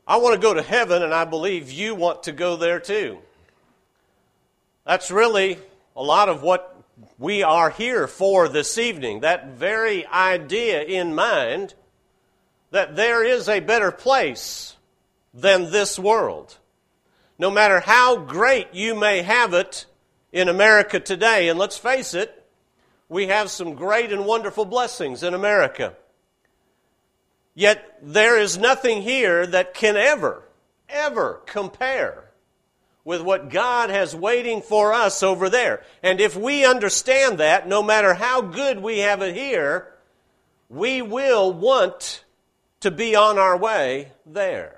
I want to go to heaven, and I believe you want to go there too. That's really a lot of what we are here for this evening. That very idea in mind that there is a better place than this world. No matter how great you may have it in America today, and let's face it, we have some great and wonderful blessings in America. Yet there is nothing here that can ever compare with what God has waiting for us over there. And if we understand that, no matter how good we have it here, we will want to be on our way there.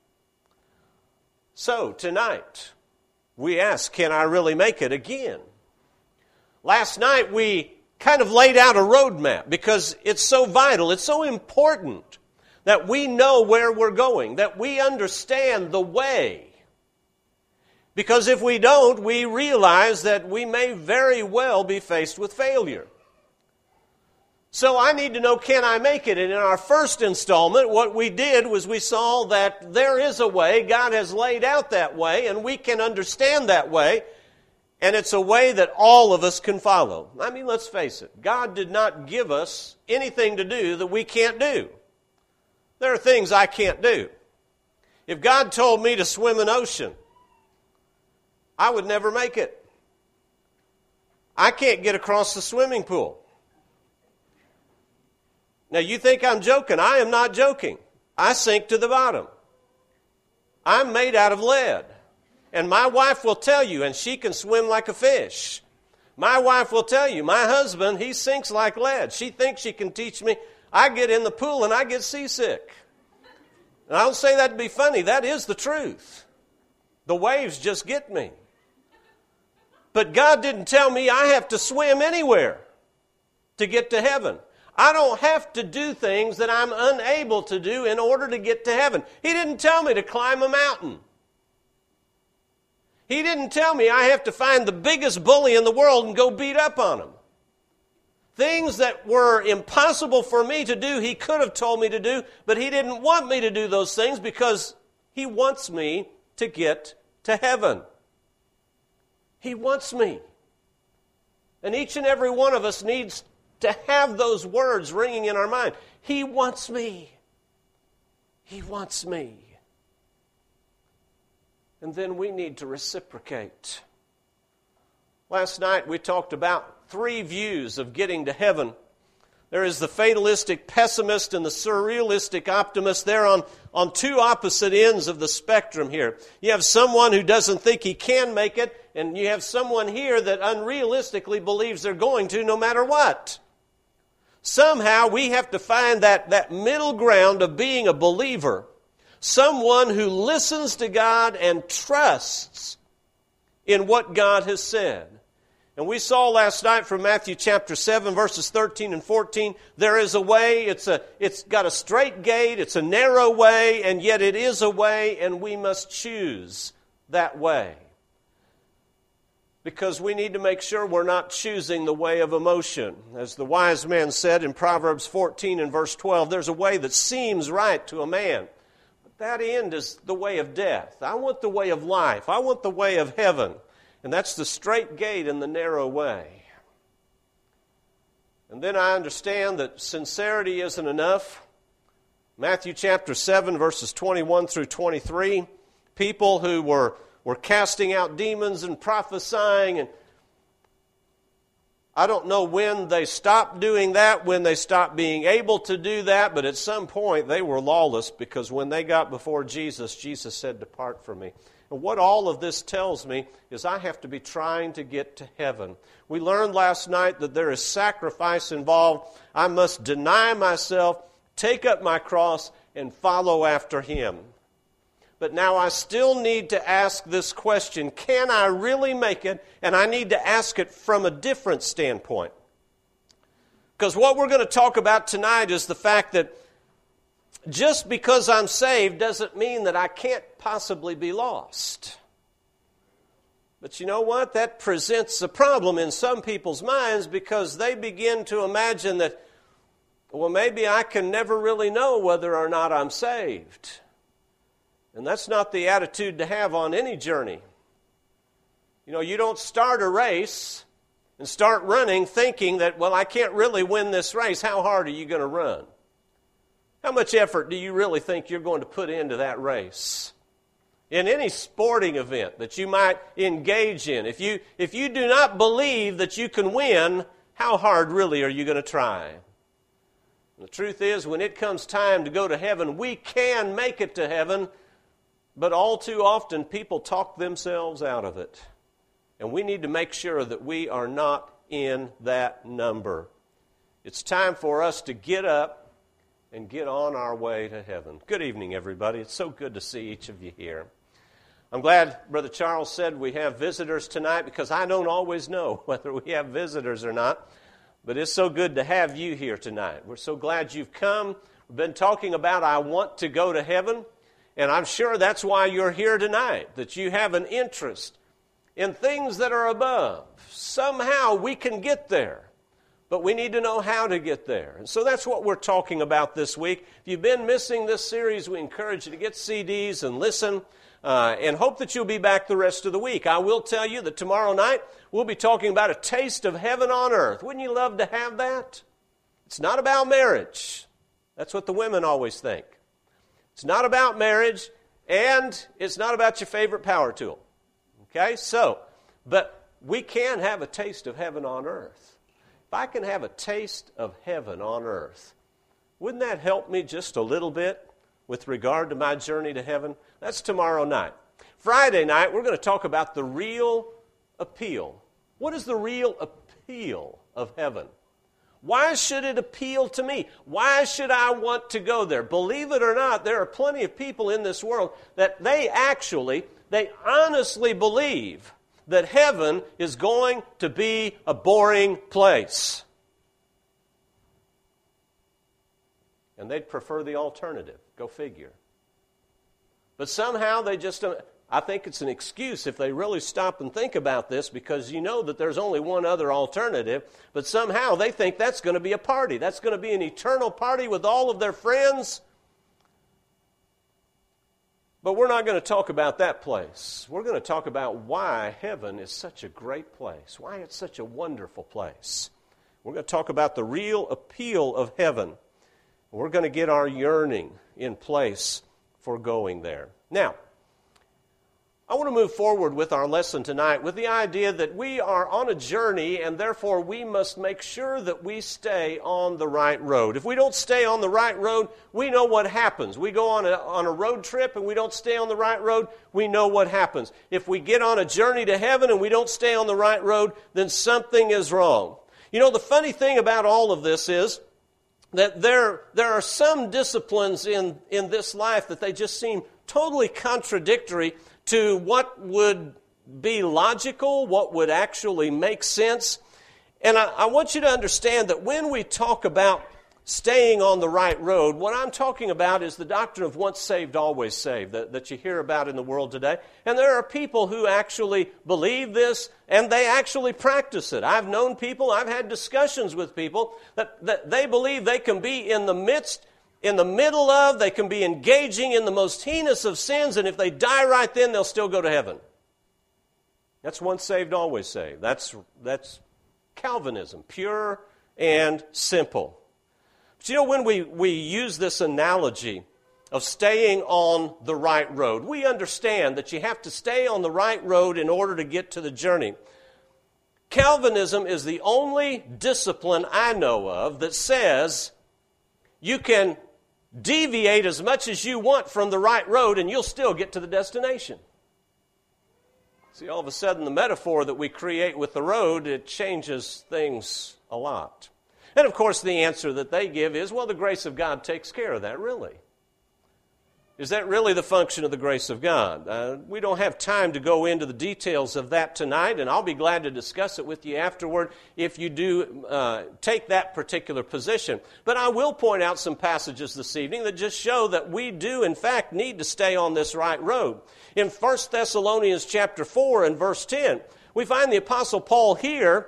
So tonight, we ask, can I really make it again? Last night we kind of laid out a roadmap because it's so vital, it's so important that we know where we're going, that we understand the way. Because if we don't, we realize that we may very well be faced with failure. So I need to know, can I make it? And in our first installment, what we did was we saw that there is a way, God has laid out that way, and we can understand that way, and it's a way that all of us can follow. I mean, let's face it, God did not give us anything to do that we can't do. There are things I can't do. If God told me to swim an ocean, I would never make it. I can't get across the swimming pool. Now, you think I'm joking. I am not joking. I sink to the bottom. I'm made out of lead. And my wife will tell you, and she can swim like a fish. My wife will tell you, my husband, he sinks like lead. She thinks she can teach me. I get in the pool and I get seasick. And I don't say that to be funny. That is the truth. The waves just get me. But God didn't tell me I have to swim anywhere to get to heaven. I don't have to do things that I'm unable to do in order to get to heaven. He didn't tell me to climb a mountain. He didn't tell me I have to find the biggest bully in the world and go beat up on him. Things that were impossible for me to do, He could have told me to do, but He didn't want me to do those things because He wants me to get to heaven. He wants me. And each and every one of us needs to have those words ringing in our mind. He wants me. He wants me. And then we need to reciprocate. Last night we talked about 3 views of getting to heaven. There is the fatalistic pessimist and the surrealistic optimist. They're on 2 opposite ends of the spectrum here. You have someone who doesn't think he can make it, and you have someone here that unrealistically believes they're going to no matter what. Somehow we have to find that middle ground of being a believer. Someone who listens to God and trusts in what God has said. And we saw last night from Matthew chapter 7, verses 13 and 14, there is a way, it's got a straight gate, it's a narrow way, and yet it is a way, and we must choose that way. Because we need to make sure we're not choosing the way of emotion. As the wise man said in Proverbs 14 and verse 12, there's a way that seems right to a man, but that end is the way of death. I want the way of life. I want the way of heaven. And that's the straight gate and the narrow way. And then I understand that sincerity isn't enough. Matthew chapter 7, verses 21 through 23, people who were casting out demons and prophesying, and I don't know when they stopped doing that, when they stopped being able to do that, but at some point they were lawless because when they got before Jesus, Jesus said, "Depart from me." And what all of this tells me is I have to be trying to get to heaven. We learned last night that there is sacrifice involved. I must deny myself, take up my cross, and follow after Him. But now I still need to ask this question, can I really make it? And I need to ask it from a different standpoint. Because what we're going to talk about tonight is the fact that just because I'm saved doesn't mean that I can't possibly be lost. But you know what? That presents a problem in some people's minds because they begin to imagine that, well, maybe I can never really know whether or not I'm saved. And that's not the attitude to have on any journey. You know, you don't start a race and start running thinking that, well, I can't really win this race. How hard are you going to run? How much effort do you really think you're going to put into that race? In any sporting event that you might engage in, if you do not believe that you can win, how hard really are you going to try? The truth is, when it comes time to go to heaven, we can make it to heaven, but all too often people talk themselves out of it. And we need to make sure that we are not in that number. It's time for us to get up and get on our way to heaven. Good evening, everybody. It's so good to see each of you here. I'm glad Brother Charles said we have visitors tonight, because I don't always know whether we have visitors or not. But it's so good to have you here tonight. We're so glad you've come. We've been talking about I want to go to heaven. And I'm sure that's why you're here tonight, that you have an interest in things that are above. Somehow we can get there, but we need to know how to get there. And so that's what we're talking about this week. If you've been missing this series, we encourage you to get CDs and listen, and hope that you'll be back the rest of the week. I will tell you that tomorrow night we'll be talking about a taste of heaven on earth. Wouldn't you love to have that? It's not about marriage. That's what the women always think. It's not about marriage, and it's not about your favorite power tool. Okay, but we can have a taste of heaven on earth. If I can have a taste of heaven on earth, wouldn't that help me just a little bit with regard to my journey to heaven? That's tomorrow night. Friday night, we're going to talk about the real appeal. What is the real appeal of heaven? Why should it appeal to me? Why should I want to go there? Believe it or not, there are plenty of people in this world that they honestly believe that heaven is going to be a boring place. And they'd prefer the alternative. Go figure. But somehow they just don't. I think it's an excuse if they really stop and think about this, because you know that there's only one other alternative, but somehow they think that's going to be a party. That's going to be an eternal party with all of their friends. But we're not going to talk about that place. We're going to talk about why heaven is such a great place, why it's such a wonderful place. We're going to talk about the real appeal of heaven. We're going to get our yearning in place for going there. Now, I want to move forward with our lesson tonight with the idea that we are on a journey, and therefore we must make sure that we stay on the right road. If we don't stay on the right road, we know what happens. We go on a road trip and we don't stay on the right road, we know what happens. If we get on a journey to heaven and we don't stay on the right road, then something is wrong. You know, the funny thing about all of this is that there are some disciplines in this life that they just seem totally contradictory to what would be logical, what would actually make sense. And I want you to understand that when we talk about staying on the right road, what I'm talking about is the doctrine of once saved, always saved, that you hear about in the world today. And there are people who actually believe this, and they actually practice it. I've known people, I've had discussions with people that they believe they can be in the middle of, they can be engaging in the most heinous of sins, and if they die right then, they'll still go to heaven. That's once saved, always saved. That's Calvinism, pure and simple. But you know, when we use this analogy of staying on the right road, we understand that you have to stay on the right road in order to get to the journey. Calvinism is the only discipline I know of that says you can deviate as much as you want from the right road and you'll still get to the destination. See, all of a sudden the metaphor that we create with the road, it changes things a lot. And of course the answer that they give is, well, the grace of God takes care of that, really. Is that really the function of the grace of God? We don't have time to go into the details of that tonight, and I'll be glad to discuss it with you afterward if you do take that particular position. But I will point out some passages this evening that just show that we do, in fact, need to stay on this right road. In 1 Thessalonians chapter 4 and verse 10, we find the Apostle Paul here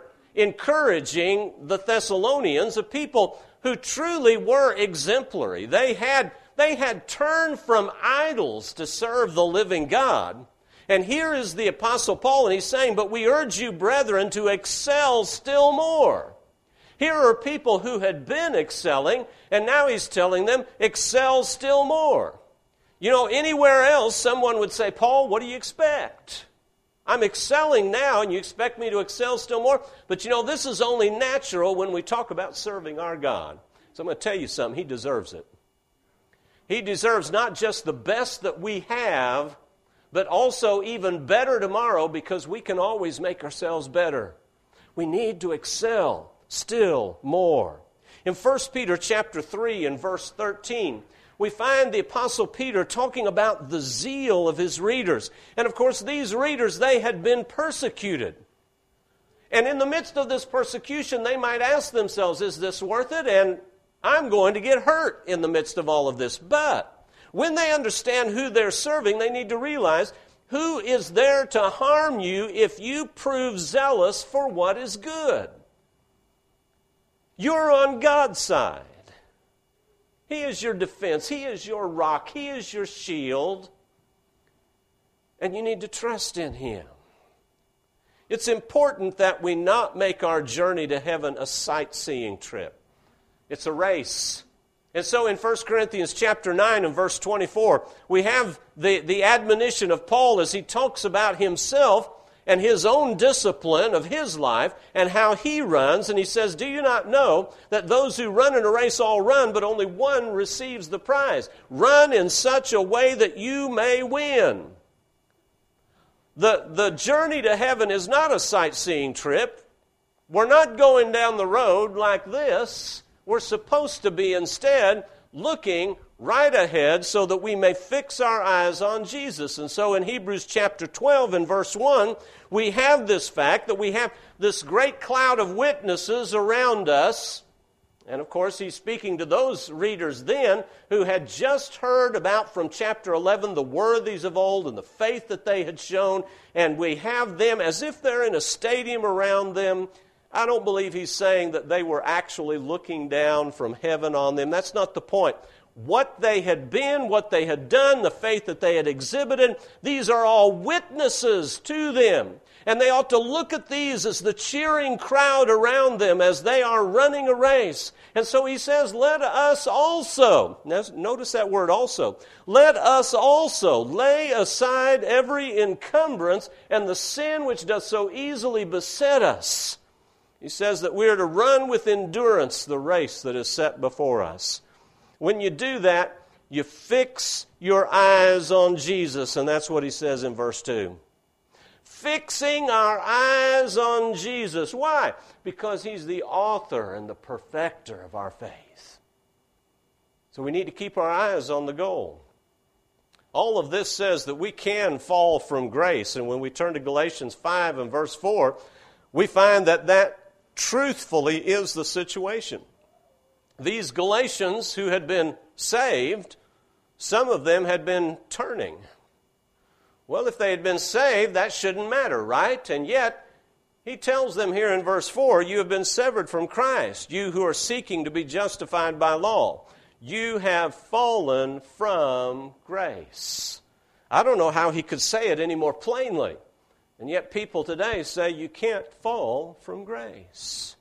encouraging the Thessalonians, a people who truly were exemplary. They had They had turned from idols to serve the living God. And here is the Apostle Paul, and he's saying, but we urge you, brethren, to excel still more. Here are people who had been excelling, and now he's telling them, excel still more. You know, anywhere else, someone would say, Paul, what do you expect? I'm excelling now, and you expect me to excel still more? But you know, this is only natural when we talk about serving our God. So I'm going to tell you something. He deserves it. He deserves not just the best that we have, but also even better tomorrow, because we can always make ourselves better. We need to excel still more. In 1 Peter chapter 3 and verse 13, we find the Apostle Peter talking about the zeal of his readers. And of course, these readers, they had been persecuted. And in the midst of this persecution, they might ask themselves, is this worth it? And I'm going to get hurt in the midst of all of this. But when they understand who they're serving, they need to realize who is there to harm you if you prove zealous for what is good. You're on God's side. He is your defense. He is your rock. He is your shield. And you need to trust in Him. It's important that we not make our journey to heaven a sightseeing trip. It's a race. And so in 1 Corinthians chapter 9 and verse 24, we have the admonition of Paul as he talks about himself and his own discipline of his life and how he runs. And he says, do you not know that those who run in a race all run, but only one receives the prize? Run in such a way that you may win. The journey to heaven is not a sightseeing trip. We're not going down the road like this. We're supposed to be instead looking right ahead so that we may fix our eyes on Jesus. And so in Hebrews chapter 12 and verse 1, we have this fact that we have this great cloud of witnesses around us. And of course, he's speaking to those readers then who had just heard about from chapter 11 the worthies of old and the faith that they had shown. And we have them as if they're in a stadium around them. I don't believe he's saying that they were actually looking down from heaven on them. That's not the point. What they had been, what they had done, the faith that they had exhibited, these are all witnesses to them. And they ought to look at these as the cheering crowd around them as they are running a race. And so he says, let us also, now notice that word also, let us also lay aside every encumbrance and the sin which does so easily beset us. He says that we are to run with endurance the race that is set before us. When you do that, you fix your eyes on Jesus, and that's what he says in verse 2. Fixing our eyes on Jesus. Why? Because he's the author and the perfecter of our faith. So we need to keep our eyes on the goal. All of this says that we can fall from grace, and when we turn to Galatians 5 and verse 4, we find that truthfully is the situation. These Galatians who had been saved, some of them had been turning. Well, if they had been saved, that shouldn't matter, right? And yet, he tells them here in verse 4, you have been severed from Christ, you who are seeking to be justified by law. You have fallen from grace. I don't know how he could say it any more plainly. And yet people today say you can't fall from grace.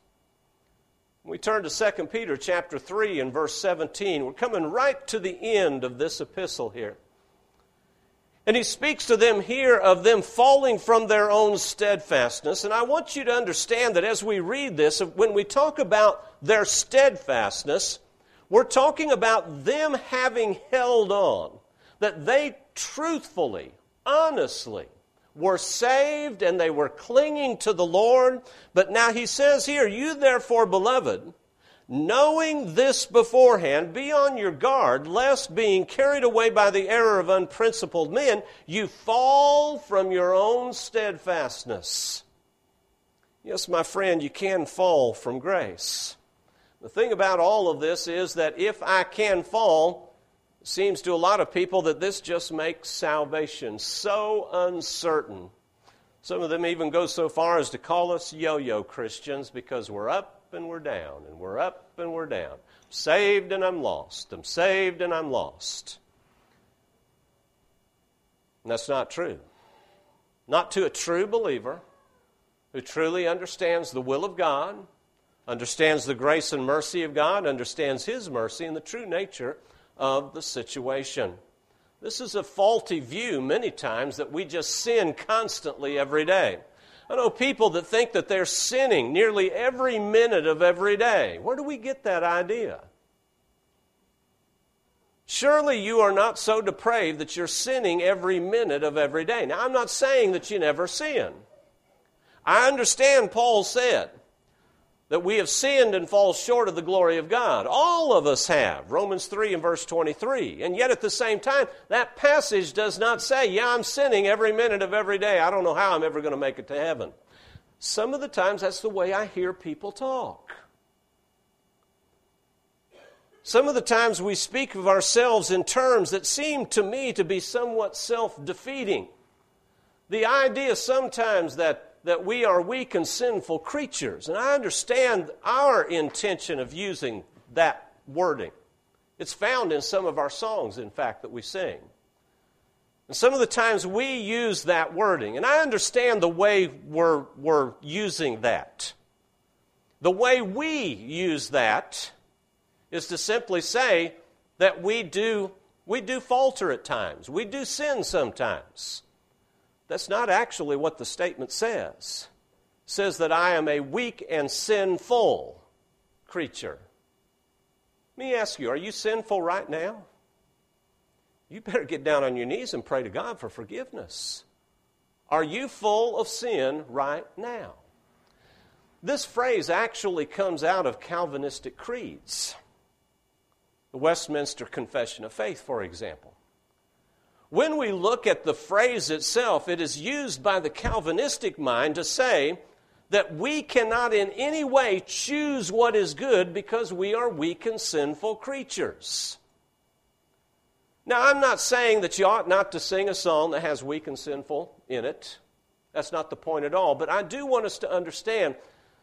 We turn to 2 Peter chapter 3 and verse 17. We're coming right to the end of this epistle here. And he speaks to them here of them falling from their own steadfastness. And I want you to understand that as we read this, when we talk about their steadfastness, we're talking about them having held on, that they truthfully, honestly, were saved and they were clinging to the Lord. But now he says here, you therefore, beloved, knowing this beforehand, be on your guard, lest being carried away by the error of unprincipled men, you fall from your own steadfastness. Yes, my friend, you can fall from grace. The thing about all of this is that if I can fall, it seems to a lot of people that this just makes salvation so uncertain. Some of them even go so far as to call us yo-yo Christians because we're up and we're down, and we're up and we're down. saved and I'm lost. I'm saved and I'm lost. And that's not true. Not to a true believer who truly understands the will of God, understands the grace and mercy of God, understands His mercy and the true nature of the situation. This is a faulty view many times that we just sin constantly every day. I know people that think that they're sinning nearly every minute of every day. Where do we get that idea? Surely you are not so depraved that you're sinning every minute of every day. Now, I'm not saying that you never sin. I understand Paul said that we have sinned and fall short of the glory of God. All of us have. Romans 3 and verse 23. And yet at the same time, that passage does not say, yeah, I'm sinning every minute of every day. I don't know how I'm ever going to make it to heaven. Some of the times that's the way I hear people talk. Some of the times we speak of ourselves in terms that seem to me to be somewhat self-defeating. The idea sometimes that we are weak and sinful creatures. And I understand our intention of using that wording. It's found in some of our songs, in fact, that we sing. And some of the times we use that wording. And I understand the way we're using that. The way we use that is to simply say that we do falter at times. We do sin sometimes. That's not actually what the statement says. It says that I am a weak and sinful creature. Let me ask you, are you sinful right now? You better get down on your knees and pray to God for forgiveness. Are you full of sin right now? This phrase actually comes out of Calvinistic creeds. The Westminster Confession of Faith, for example. When we look at the phrase itself, it is used by the Calvinistic mind to say that we cannot in any way choose what is good because we are weak and sinful creatures. Now, I'm not saying that you ought not to sing a song that has weak and sinful in it. That's not the point at all. But I do want us to understand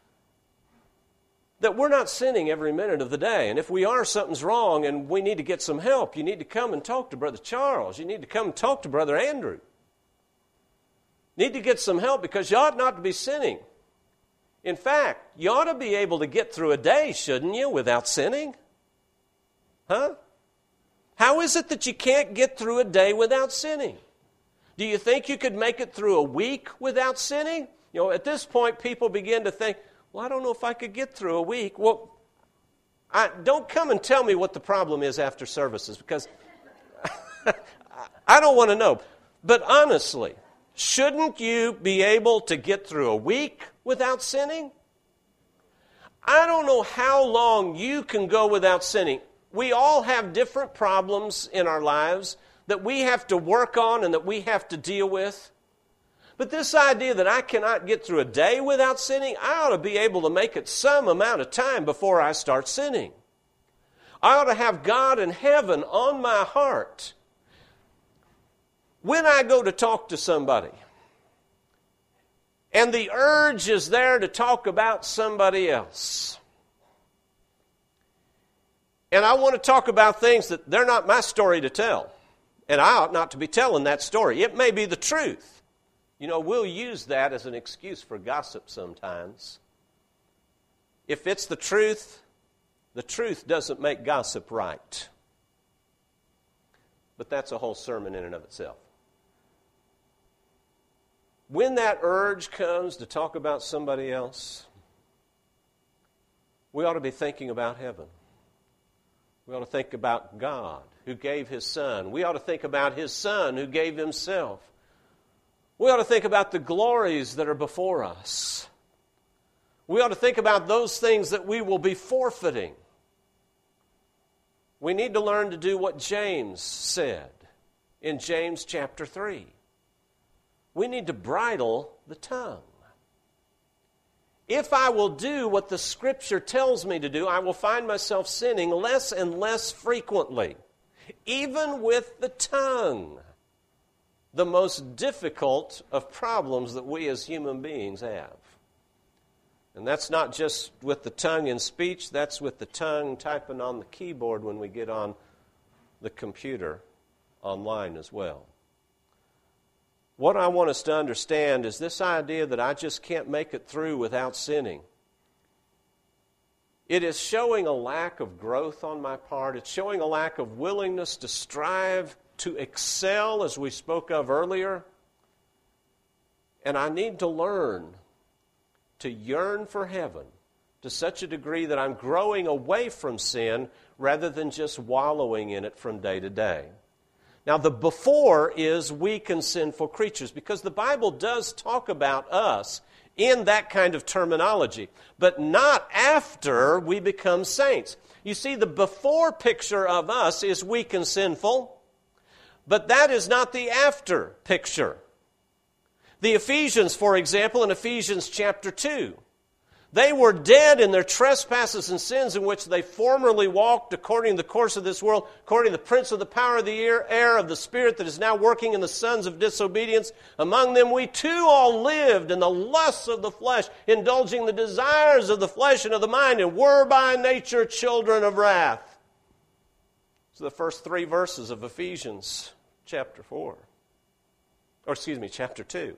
that we're not sinning every minute of the day. And if we are, something's wrong and we need to get some help. You need to come and talk to Brother Charles. You need to come and talk to Brother Andrew. You need to get some help because you ought not to be sinning. In fact, you ought to be able to get through a day, shouldn't you, without sinning? Huh? How is it that you can't get through a day without sinning? Do you think you could make it through a week without sinning? You know, at this point, people begin to think, well, I don't know if I could get through a week. Well, don't come and tell me what the problem is after services because I don't want to know. But honestly, shouldn't you be able to get through a week without sinning? I don't know how long you can go without sinning. We all have different problems in our lives that we have to work on and that we have to deal with. But this idea that I cannot get through a day without sinning, I ought to be able to make it some amount of time before I start sinning. I ought to have God in heaven on my heart. When I go to talk to somebody, and the urge is there to talk about somebody else, and I want to talk about things that they're not my story to tell, and I ought not to be telling that story. It may be the truth. You know, we'll use that as an excuse for gossip sometimes. If it's the truth doesn't make gossip right. But that's a whole sermon in and of itself. When that urge comes to talk about somebody else, we ought to be thinking about heaven. We ought to think about God who gave His Son. We ought to think about His Son who gave Himself. We ought to think about the glories that are before us. We ought to think about those things that we will be forfeiting. We need to learn to do what James said in James chapter 3. We need to bridle the tongue. If I will do what the Scripture tells me to do, I will find myself sinning less and less frequently, even with the tongue. The most difficult of problems that we as human beings have. And that's not just with the tongue in speech, that's with the tongue typing on the keyboard when we get on the computer online as well. What I want us to understand is this idea that I just can't make it through without sinning. It is showing a lack of growth on my part. It's showing a lack of willingness to strive, to excel, as we spoke of earlier. And I need to learn to yearn for heaven to such a degree that I'm growing away from sin rather than just wallowing in it from day to day. Now, the before is weak and sinful creatures, because the Bible does talk about us in that kind of terminology, but not after we become saints. You see, the before picture of us is weak and sinful, but that is not the after picture. The Ephesians, for example, in Ephesians chapter 2, they were dead in their trespasses and sins in which they formerly walked according to the course of this world, according to the prince of the power of the air of the spirit that is now working in the sons of disobedience. Among them we too all lived in the lusts of the flesh, indulging the desires of the flesh and of the mind, and were by nature children of wrath. So the first 3 verses of Ephesians chapter 2.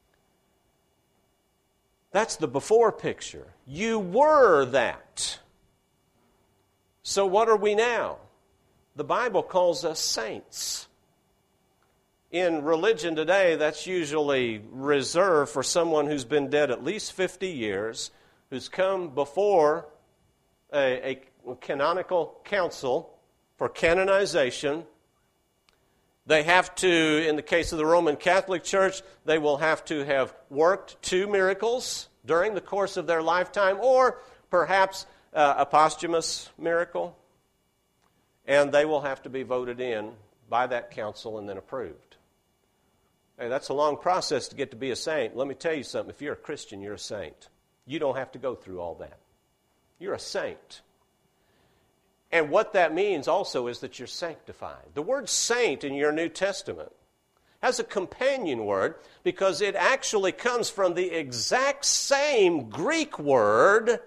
That's the before picture. You were that. So what are we now? The Bible calls us saints. In religion today, that's usually reserved for someone who's been dead at least 50 years, who's come before a canonical council for canonization. They have to, in the case of the Roman Catholic Church, they will have to have worked 2 miracles during the course of their lifetime, or perhaps a posthumous miracle, and they will have to be voted in by that council and then approved. Hey, that's a long process to get to be a saint. Let me tell you something. If you're a Christian, you're a saint. You don't have to go through all that. You're a saint. And what that means also is that you're sanctified. The word saint in your New Testament has a companion word because it actually comes from the exact same Greek word,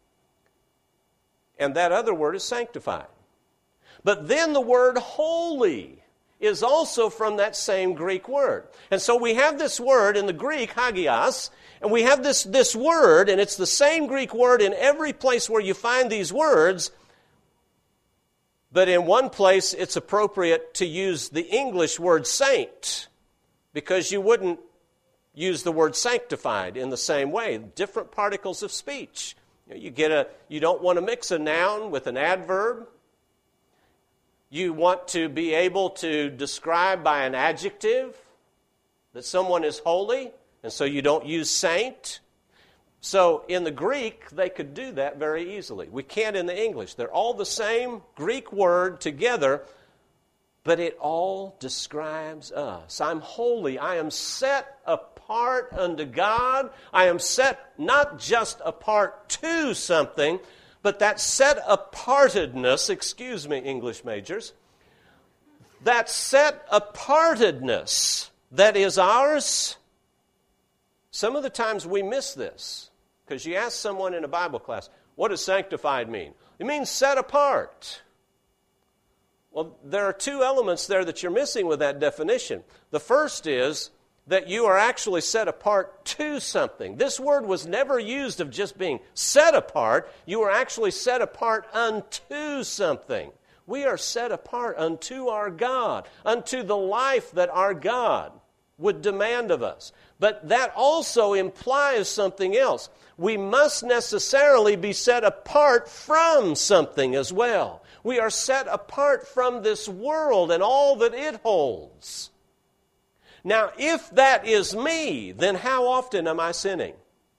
and that other word is sanctified. But then the word holy is also from that same Greek word. And so we have this word in the Greek, hagios, and we have this word, and it's the same Greek word in every place where you find these words. But in one place, it's appropriate to use the English word saint because you wouldn't use the word sanctified in the same way. Different particles of speech. You don't want to mix a noun with an adverb. You want to be able to describe by an adjective that someone is holy, and so you don't use saint. So in the Greek, they could do that very easily. We can't in the English. They're all the same Greek word together, but it all describes us. I'm holy. I am set apart unto God. I am set not just apart to something, but that set apartedness, excuse me, English majors, that set apartedness that is ours. Some of the times we miss this. Because you ask someone in a Bible class, what does sanctified mean? It means set apart. Well, there are 2 elements there that you're missing with that definition. The first is that you are actually set apart to something. This word was never used of just being set apart. You are actually set apart unto something. We are set apart unto our God, unto the life that our God would demand of us. But that also implies something else. We must necessarily be set apart from something as well. We are set apart from this world and all that it holds. Now, if that is me, then how often am I sinning?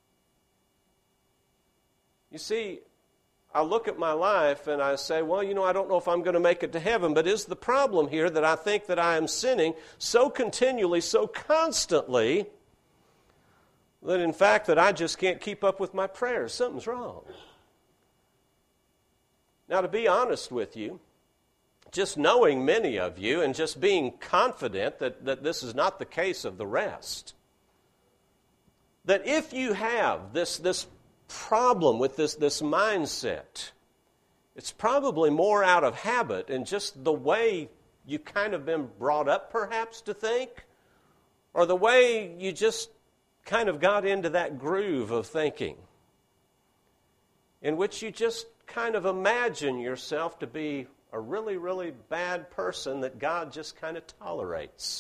You see, I look at my life and I say, well, I don't know if I'm going to make it to heaven, but is the problem here that I think that I am sinning so continually, so constantly, that in fact that I just can't keep up with my prayers? Something's wrong. Now, to be honest with you, just knowing many of you and just being confident that this is not the case of the rest, that if you have this problem with this mindset. It's probably more out of habit and just the way you kind of been brought up perhaps to think, or the way you just kind of got into that groove of thinking in which you just kind of imagine yourself to be a really, really bad person that God just kind of tolerates.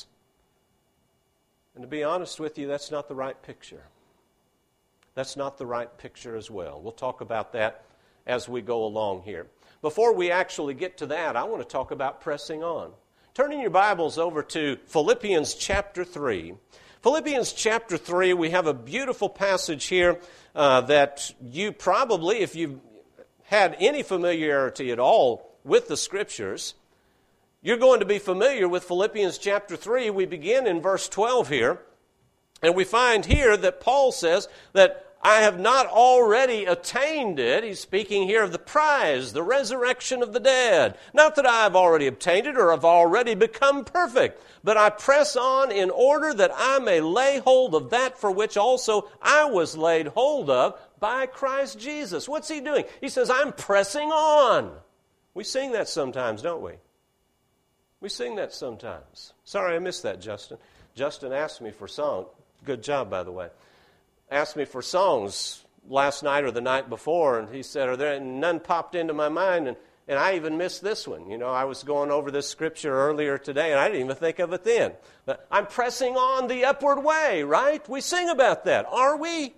And to be honest with you, that's not the right picture. That's not the right picture as well. We'll talk about that as we go along here. Before we actually get to that, I want to talk about pressing on. Turn in your Bibles over to Philippians chapter 3. Philippians chapter 3, we have a beautiful passage here that you probably, if you've had any familiarity at all with the Scriptures, you're going to be familiar with Philippians chapter 3. We begin in verse 12 here, and we find here that Paul says that I have not already attained it. He's speaking here of the prize, the resurrection of the dead. Not that I have already obtained it or have already become perfect, but I press on in order that I may lay hold of that for which also I was laid hold of by Christ Jesus. What's he doing? He says, I'm pressing on. We sing that sometimes, don't we? We sing that sometimes. Sorry, I missed that, Justin. Justin asked me for song. Good job, by the way. Asked me for songs last night or the night before, and he said, none popped into my mind, and I even missed this one. You know, I was going over this scripture earlier today, and I didn't even think of it then. But I'm pressing on the upward way, right? We sing about that. Are we?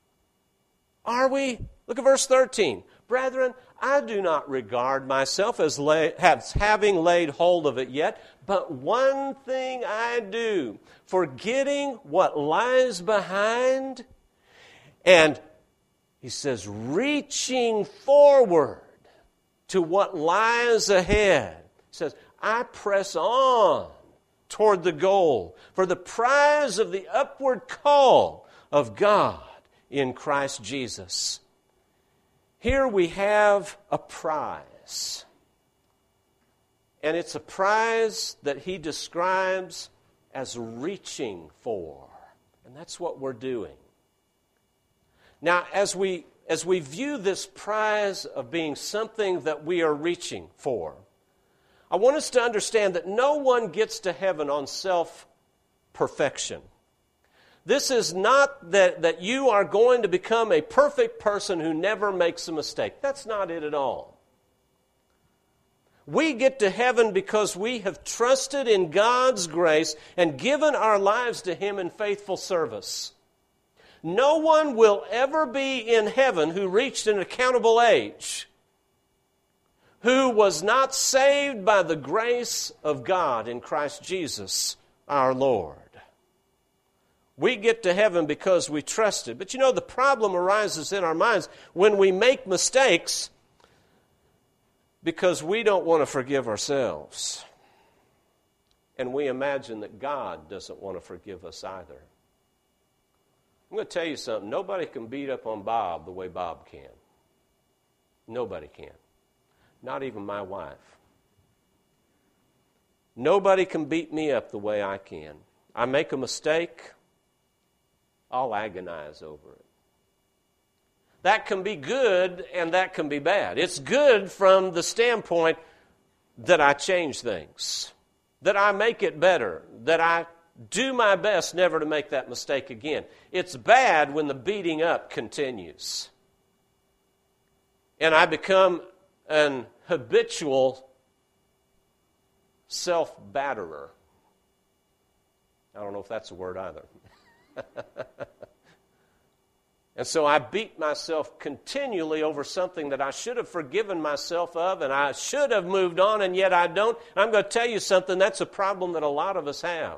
Are we? Look at verse 13. Brethren, I do not regard myself as having laid hold of it yet, but one thing I do, forgetting what lies behind, and he says, reaching forward to what lies ahead. He says, I press on toward the goal for the prize of the upward call of God in Christ Jesus. Here we have a prize. And it's a prize that he describes as reaching for. And that's what we're doing. Now, as we view this prize of being something that we are reaching for, I want us to understand that no one gets to heaven on self-perfection. This is not that you are going to become a perfect person who never makes a mistake. That's not it at all. We get to heaven because we have trusted in God's grace and given our lives to Him in faithful service. No one will ever be in heaven who reached an accountable age who was not saved by the grace of God in Christ Jesus our Lord. We get to heaven because we trusted. But you know, the problem arises in our minds when we make mistakes because we don't want to forgive ourselves. And we imagine that God doesn't want to forgive us either. I'm going to tell you something. Nobody can beat up on Bob the way Bob can. Nobody can. Not even my wife. Nobody can beat me up the way I can. I make a mistake, I'll agonize over it. That can be good and that can be bad. It's good from the standpoint that I change things, that I make it better, that I do my best never to make that mistake again. It's bad when the beating up continues. And I become an habitual self-batterer. I don't know if that's a word either. And so I beat myself continually over something that I should have forgiven myself of, and I should have moved on, and yet I don't. And I'm going to tell you something, that's a problem that a lot of us have.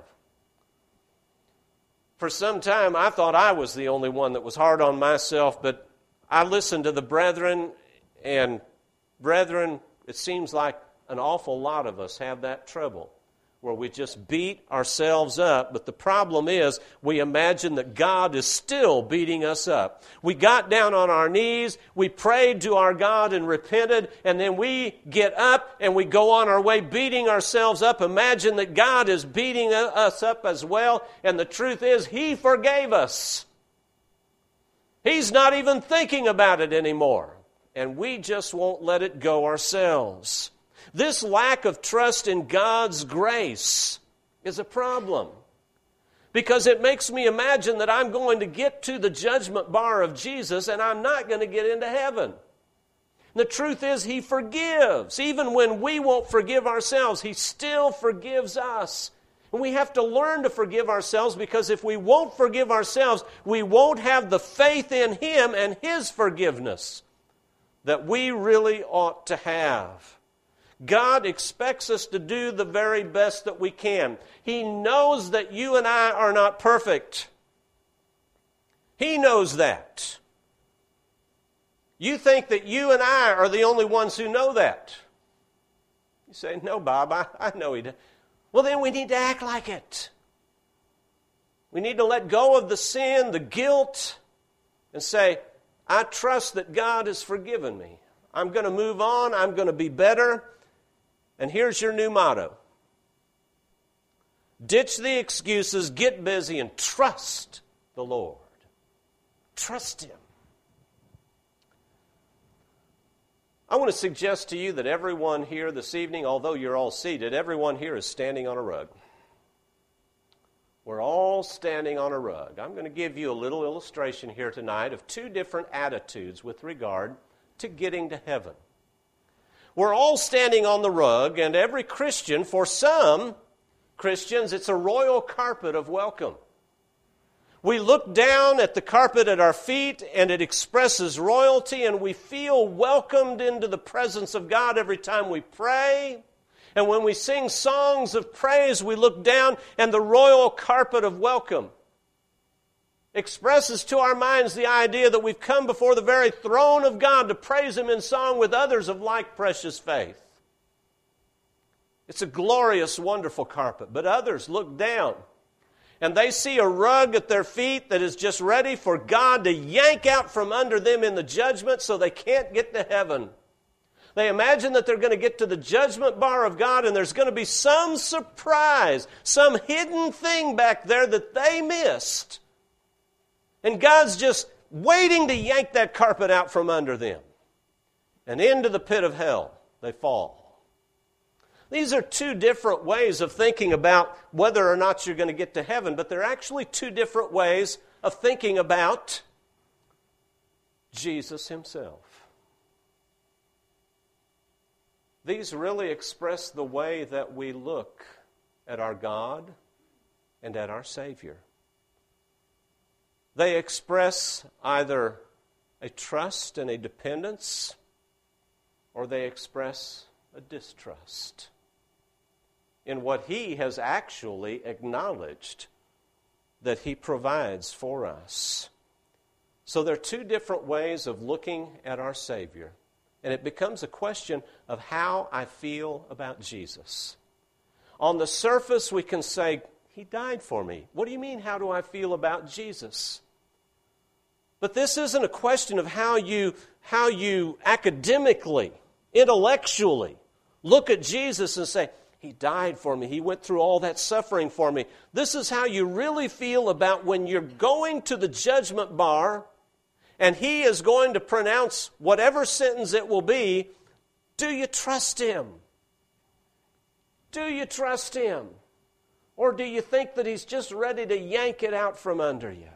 For some time, I thought I was the only one that was hard on myself, but I listened to the brethren, and brethren, it seems like an awful lot of us have that trouble, where we just beat ourselves up. But the problem is we imagine that God is still beating us up. We got down on our knees, we prayed to our God and repented, and then we get up and we go on our way beating ourselves up. Imagine that God is beating us up as well, and the truth is He forgave us. He's not even thinking about it anymore. And we just won't let it go ourselves. This lack of trust in God's grace is a problem, because it makes me imagine that I'm going to get to the judgment bar of Jesus and I'm not going to get into heaven. The truth is, He forgives. Even when we won't forgive ourselves, He still forgives us. And we have to learn to forgive ourselves, because if we won't forgive ourselves, we won't have the faith in Him and His forgiveness that we really ought to have. God expects us to do the very best that we can. He knows that you and I are not perfect. He knows that. You think that you and I are the only ones who know that. You say, no, Bob, I know He does. Well, then we need to act like it. We need to let go of the sin, the guilt, and say, I trust that God has forgiven me. I'm going to move on. I'm going to be better. And here's your new motto. Ditch the excuses, get busy, and trust the Lord. Trust Him. I want to suggest to you that everyone here this evening, although you're all seated, everyone here is standing on a rug. We're all standing on a rug. I'm going to give you a little illustration here tonight of two different attitudes with regard to getting to heaven. We're all standing on the rug, and every Christian, for some Christians, it's a royal carpet of welcome. We look down at the carpet at our feet, and it expresses royalty, and we feel welcomed into the presence of God every time we pray. And when we sing songs of praise, we look down, and the royal carpet of welcome expresses to our minds the idea that we've come before the very throne of God to praise Him in song with others of like precious faith. It's a glorious, wonderful carpet. But others look down, and they see a rug at their feet that is just ready for God to yank out from under them in the judgment, so they can't get to heaven. They imagine that they're going to get to the judgment bar of God, and there's going to be some surprise, some hidden thing back there that they missed. And God's just waiting to yank that carpet out from under them. And into the pit of hell they fall. These are two different ways of thinking about whether or not you're going to get to heaven, but they're actually two different ways of thinking about Jesus Himself. These really express the way that we look at our God and at our Savior. They express either a trust and a dependence, or they express a distrust in what He has actually acknowledged that He provides for us. So there are two different ways of looking at our Savior, and it becomes a question of how I feel about Jesus. On the surface, we can say, He died for me. What do you mean, how do I feel about Jesus? But this isn't a question of how you academically, intellectually look at Jesus and say, He died for me. He went through all that suffering for me. This is how you really feel about when you're going to the judgment bar and He is going to pronounce whatever sentence it will be. Do you trust Him? Do you trust Him? Or do you think that He's just ready to yank it out from under you?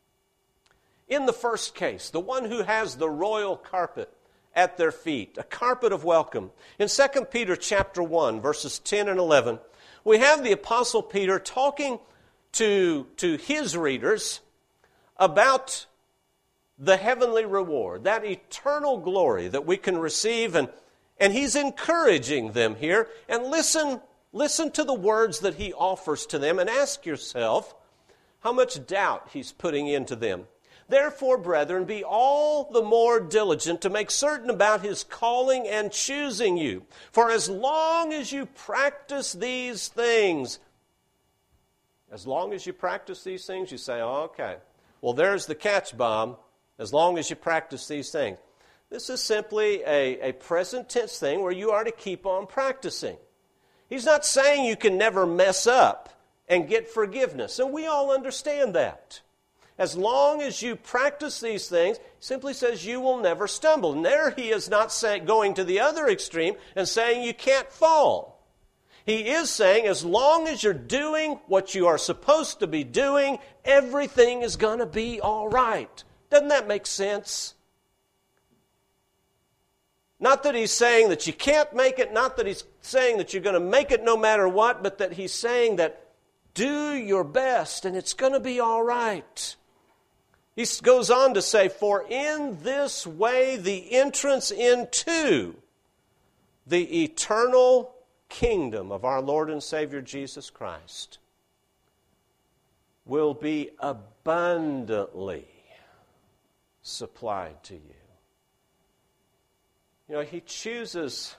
In the first case, the one who has the royal carpet at their feet, a carpet of welcome. In 2 Peter chapter 1, verses 10 and 11, we have the Apostle Peter talking to his readers about the heavenly reward, that eternal glory that we can receive, and he's encouraging them here. And listen to the words that he offers to them, and ask yourself how much doubt he's putting into them. Therefore, brethren, be all the more diligent to make certain about His calling and choosing you. For as long as you practice these things, you say, oh, okay, well, there's the catch, Bob. As long as you practice these things. This is simply a present tense thing where you are to keep on practicing. He's not saying you can never mess up and get forgiveness, and we all understand that. As long as you practice these things, he simply says you will never stumble. And there he is not going to the other extreme and saying you can't fall. He is saying as long as you're doing what you are supposed to be doing, everything is going to be all right. Doesn't that make sense? Not that he's saying that you can't make it, not that he's saying that you're going to make it no matter what, but that he's saying that do your best and it's going to be all right. He goes on to say, for in this way the entrance into the eternal kingdom of our Lord and Savior Jesus Christ will be abundantly supplied to you. You know, he chooses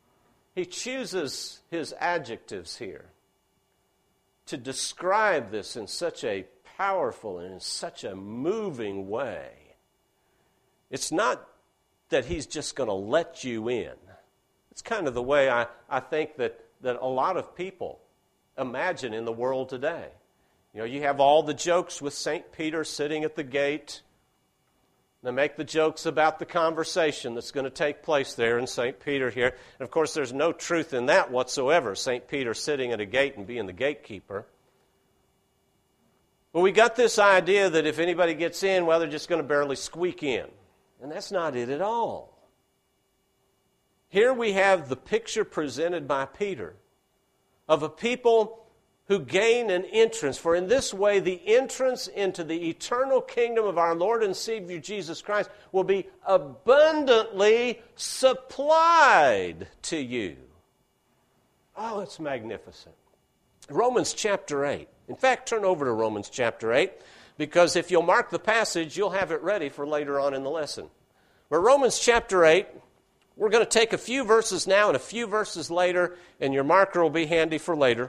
his adjectives here to describe this in such a powerful and in such a moving way. It's not that he's just going to let you in. It's kind of the way I think that a lot of people imagine in the world today. You know, you have all the jokes with St. Peter sitting at the gate. They make the jokes about the conversation that's going to take place there in St. Peter here. And of course, there's no truth in that whatsoever, St. Peter sitting at a gate and being the gatekeeper. But we got this idea that if anybody gets in, well, they're just going to barely squeak in. And that's not it at all. Here we have the picture presented by Peter of a people who gain an entrance. For in this way, the entrance into the eternal kingdom of our Lord and Savior Jesus Christ will be abundantly supplied to you. Oh, it's magnificent. Romans chapter 8. In fact, turn over to Romans chapter 8, because if you'll mark the passage, you'll have it ready for later on in the lesson. But Romans chapter 8, we're going to take a few verses now and a few verses later, and your marker will be handy for later.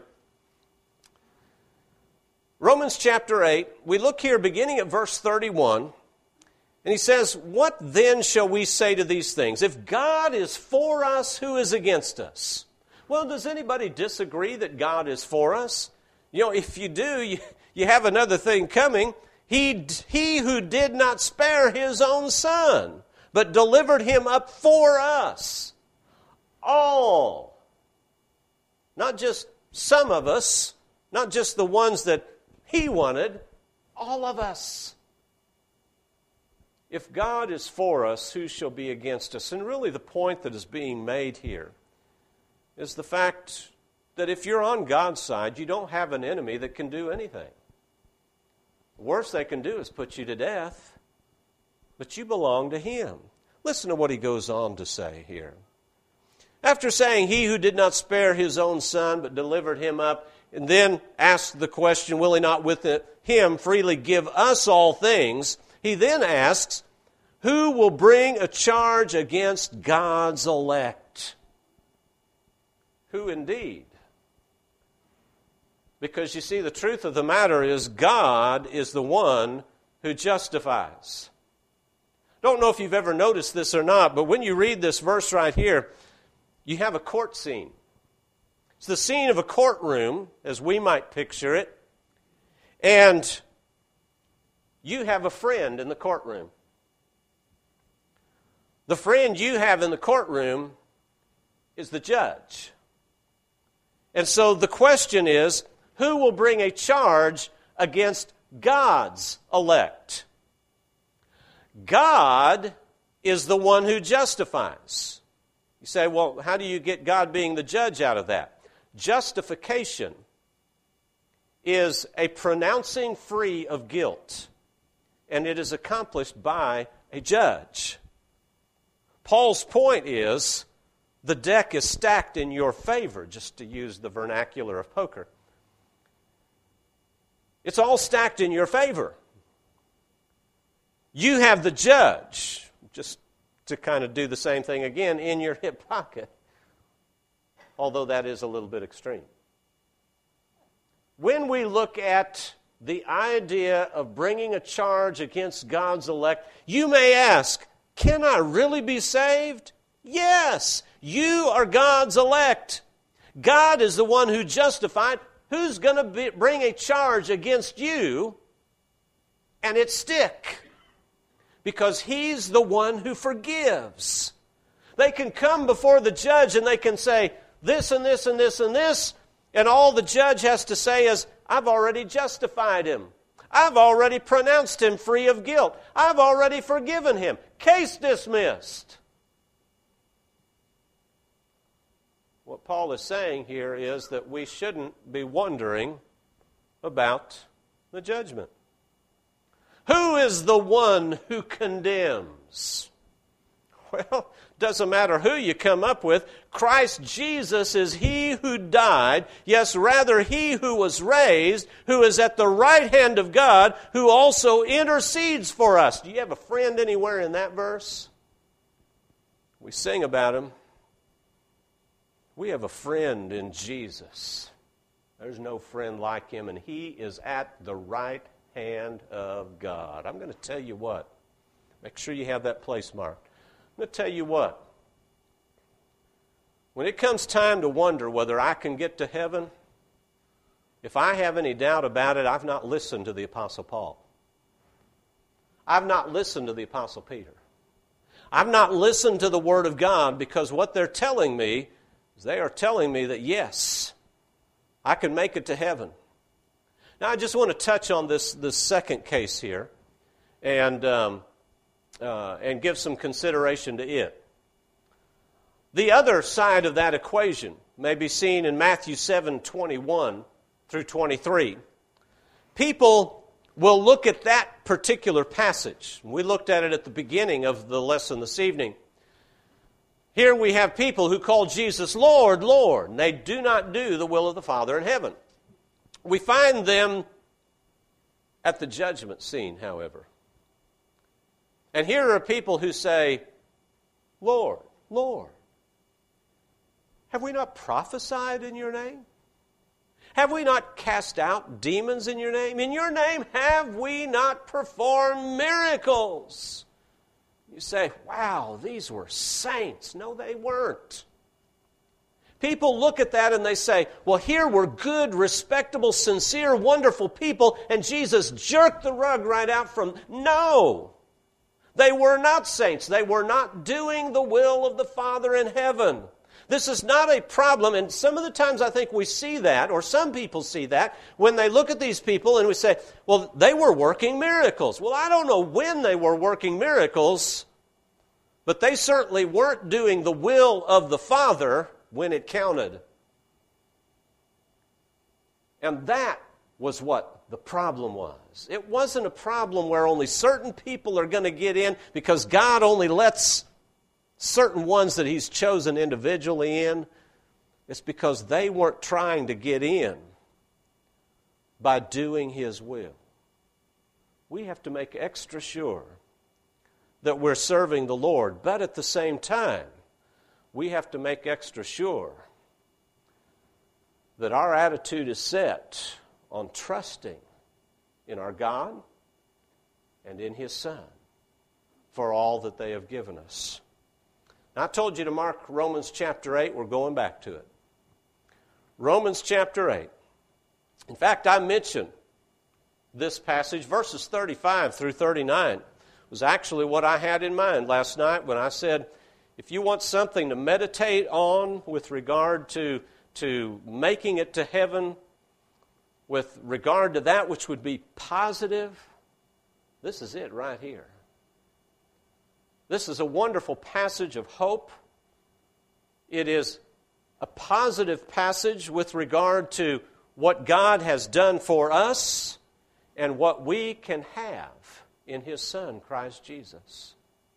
Romans chapter 8, we look here beginning at verse 31, and he says, what then shall we say to these things? If God is for us, who is against us? Well, does anybody disagree that God is for us? You know, if you do, you have another thing coming. He who did not spare his own son, but delivered him up for us. All. Not just some of us, not just the ones that he wanted, all of us. If God is for us, who shall be against us? And really the point that is being made here is the fact that if you're on God's side, you don't have an enemy that can do anything. The worst they can do is put you to death, but you belong to him. Listen to what he goes on to say here. After saying, he who did not spare his own son, but delivered him up, and then asked the question, will he not with him freely give us all things? He then asks, who will bring a charge against God's elect? Who indeed? Because you see, the truth of the matter is God is the one who justifies. Don't know if you've ever noticed this or not, but when you read this verse right here, you have a court scene. It's the scene of a courtroom, as we might picture it, and you have a friend in the courtroom. The friend you have in the courtroom is the judge. And so the question is, who will bring a charge against God's elect? God is the one who justifies. You say, well, how do you get God being the judge out of that? Justification is a pronouncing free of guilt, and it is accomplished by a judge. Paul's point is, the deck is stacked in your favor, just to use the vernacular of poker. It's all stacked in your favor. You have the judge, just to kind of do the same thing again, in your hip pocket, although that is a little bit extreme. When we look at the idea of bringing a charge against God's elect, you may ask, can I really be saved? Yes, you are God's elect. God is the one who justified. Who's going to bring a charge against you and it stick. Because He's the one who forgives. They can come before the judge and they can say this and this and this and this, and all the judge has to say is, I've already justified him. I've already pronounced him free of guilt. I've already forgiven him. Case dismissed. What Paul is saying here is that we shouldn't be wondering about the judgment. Who is the one who condemns? Well, doesn't matter who you come up with. Christ Jesus is He who died, yes, rather He who was raised, who is at the right hand of God, who also intercedes for us. Do you have a friend anywhere in that verse? We sing about Him. We have a friend in Jesus. There's no friend like Him, and He is at the right hand of God. I'm going to tell you what. Make sure you have that place marked. I'm going to tell you what. When it comes time to wonder whether I can get to heaven, if I have any doubt about it, I've not listened to the Apostle Paul. I've not listened to the Apostle Peter. I've not listened to the Word of God, because what they're telling me is they are telling me that, yes, I can make it to heaven. Now, I just want to touch on this second case here and give some consideration to it. The other side of that equation may be seen in Matthew 7:21 through 23. People will look at that particular passage. We looked at it at the beginning of the lesson this evening. Here we have people who call Jesus Lord, Lord, and they do not do the will of the Father in heaven. We find them at the judgment scene, however. And here are people who say, Lord, Lord, have we not prophesied in your name? Have we not cast out demons in your name? In your name have we not performed miracles? You say, wow, these were saints. No, they weren't. People look at that and they say, well, here were good, respectable, sincere, wonderful people, and Jesus jerked the rug right out from them. No, they were not saints. They were not doing the will of the Father in heaven. This is not a problem, and some of the times I think we see that, or some people see that, when they look at these people and we say, well, they were working miracles. Well, I don't know when they were working miracles, but they certainly weren't doing the will of the Father when it counted. And that was what the problem was. It wasn't a problem where only certain people are going to get in because God only lets certain ones that He's chosen individually in. It's because they weren't trying to get in by doing His will. We have to make extra sure that we're serving the Lord, but at the same time, we have to make extra sure that our attitude is set on trusting in our God and in His Son for all that they have given us. Now, I told you to mark Romans chapter 8. We're going back to it. Romans chapter 8. In fact, I mentioned this passage, verses 35 through 39, was actually what I had in mind last night when I said, if you want something to meditate on with regard to making it to heaven, with regard to that which would be positive, this is it right here. This is a wonderful passage of hope. It is a positive passage with regard to what God has done for us and what we can have in His Son, Christ Jesus.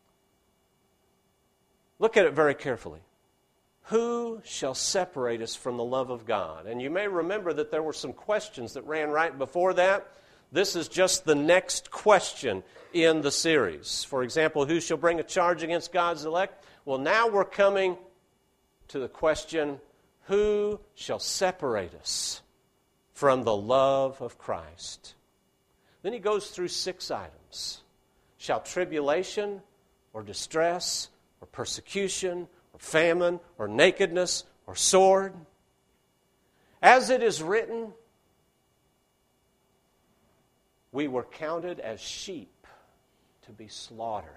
Look at it very carefully. Who shall separate us from the love of God? And you may remember that there were some questions that ran right before that. This is just the next question in the series. For example, who shall bring a charge against God's elect? Well, now we're coming to the question, who shall separate us from the love of Christ? Then he goes through 6 items. Shall tribulation or distress or persecution or famine or nakedness or sword? As it is written, we were counted as sheep to be slaughtered.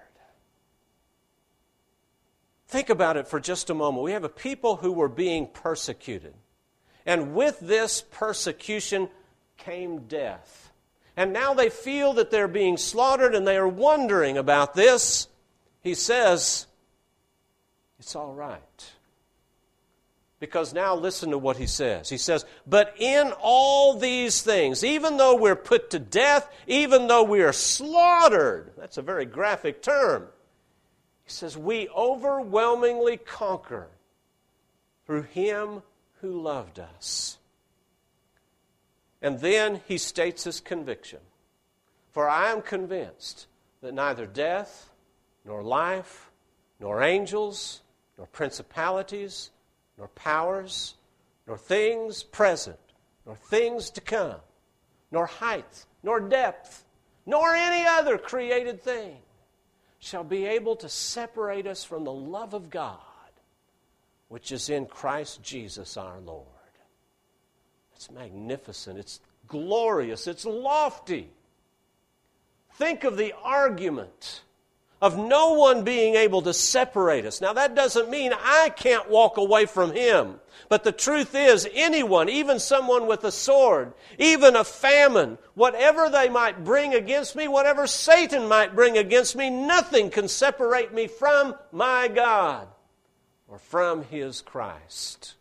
Think about it for just a moment. We have a people who were being persecuted. And with this persecution came death. And now they feel that they're being slaughtered and they are wondering about this. He says, it's all right. Because now listen to what he says. He says, but in all these things, even though we're put to death, even though we are slaughtered, that's a very graphic term. He says, we overwhelmingly conquer through Him who loved us. And then he states his conviction. For I am convinced that neither death, nor life, nor angels, nor principalities, nor powers, nor things present, nor things to come, nor height, nor depth, nor any other created thing shall be able to separate us from the love of God, which is in Christ Jesus our Lord. It's magnificent. It's glorious. It's lofty. Think of the argument of no one being able to separate us. Now, that doesn't mean I can't walk away from Him. But the truth is, anyone, even someone with a sword, even a famine, whatever they might bring against me, whatever Satan might bring against me, nothing can separate me from my God or from His Christ.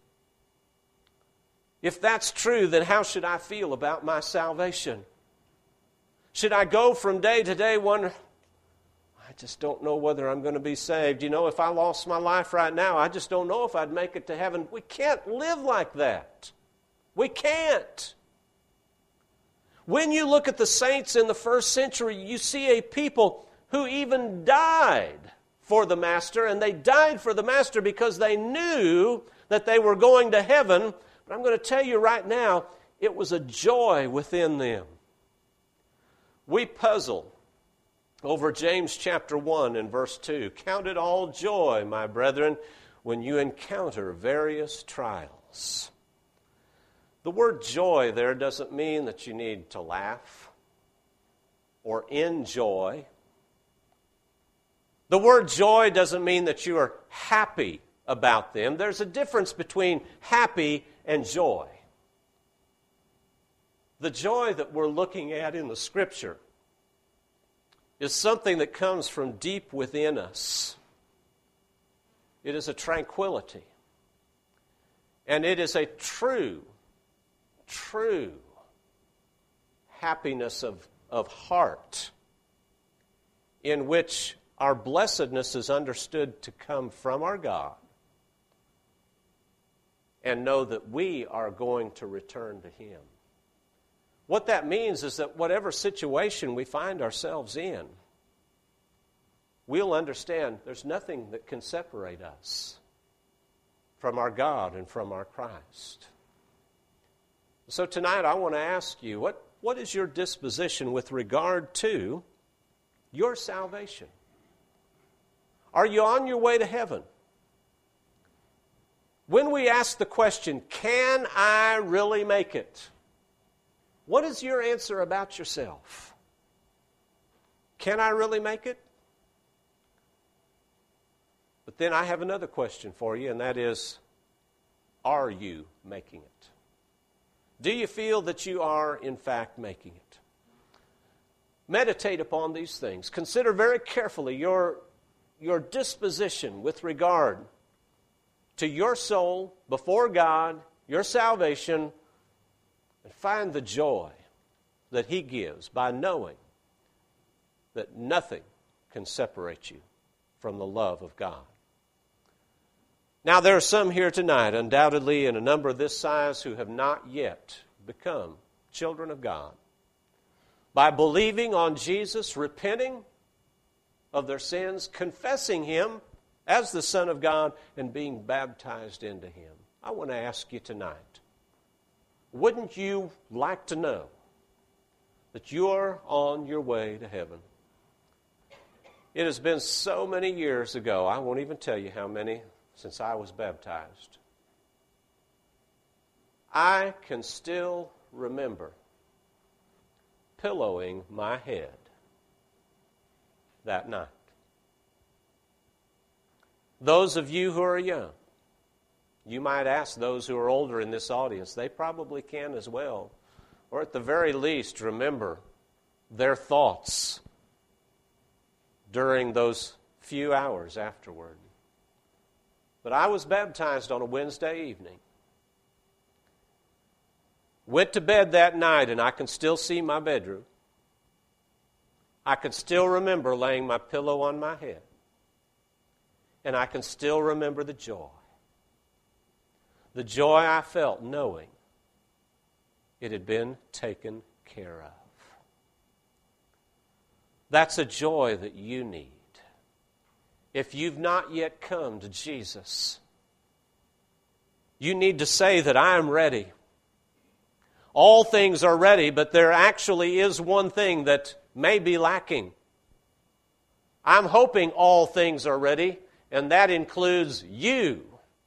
If that's true, then how should I feel about my salvation? Should I go from day to day wondering, I just don't know whether I'm going to be saved. You know, if I lost my life right now, I just don't know if I'd make it to heaven. We can't live like that. We can't. When you look at the saints in the first century, you see a people who even died for the Master, and they died for the Master because they knew that they were going to heaven. But I'm going to tell you right now, it was a joy within them. We puzzle over James chapter 1 and verse 2. Count it all joy, my brethren, when you encounter various trials. The word joy there doesn't mean that you need to laugh or enjoy. The word joy doesn't mean that you are happy about them. There's a difference between happy and joy. The joy that we're looking at in the Scripture is something that comes from deep within us. It is a tranquility. And it is a true happiness of heart in which our blessedness is understood to come from our God and know that we are going to return to Him. What that means is that whatever situation we find ourselves in, we'll understand there's nothing that can separate us from our God and from our Christ. So tonight I want to ask you, what is your disposition with regard to your salvation? Are you on your way to heaven? When we ask the question, can I really make it? What is your answer about yourself? Can I really make it? But then I have another question for you, and that is, are you making it? Do you feel that you are, in fact, making it? Meditate upon these things. Consider very carefully your disposition with regard to your soul before God, your salvation, and find the joy that He gives by knowing that nothing can separate you from the love of God. Now, there are some here tonight, undoubtedly in a number of this size, who have not yet become children of God. By believing on Jesus, repenting of their sins, confessing Him as the Son of God, and being baptized into Him. I want to ask you tonight, wouldn't you like to know that you're on your way to heaven? It has been so many years ago, I won't even tell you how many, since I was baptized. I can still remember pillowing my head that night. Those of you who are young, you might ask those who are older in this audience. They probably can as well. Or at the very least, remember their thoughts during those few hours afterward. But I was baptized on a Wednesday evening. Went to bed that night, and I can still see my bedroom. I can still remember laying my pillow on my head. And I can still remember the joy. The joy I felt knowing it had been taken care of. That's a joy that you need. If you've not yet come to Jesus, you need to say that I am ready. All things are ready, but there actually is one thing that may be lacking. I'm hoping all things are ready, and that includes you.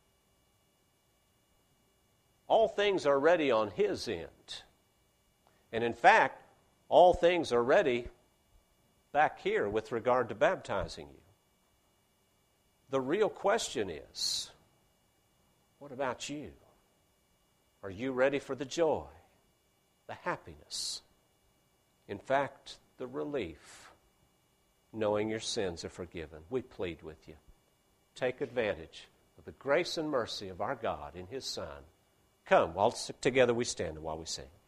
All things are ready on His end. And in fact, all things are ready back here with regard to baptizing you. The real question is, what about you? Are you ready for the joy, the happiness, in fact, the relief, knowing your sins are forgiven? We plead with you. Take advantage of the grace and mercy of our God in His Son. Come, while together we stand and while we sing.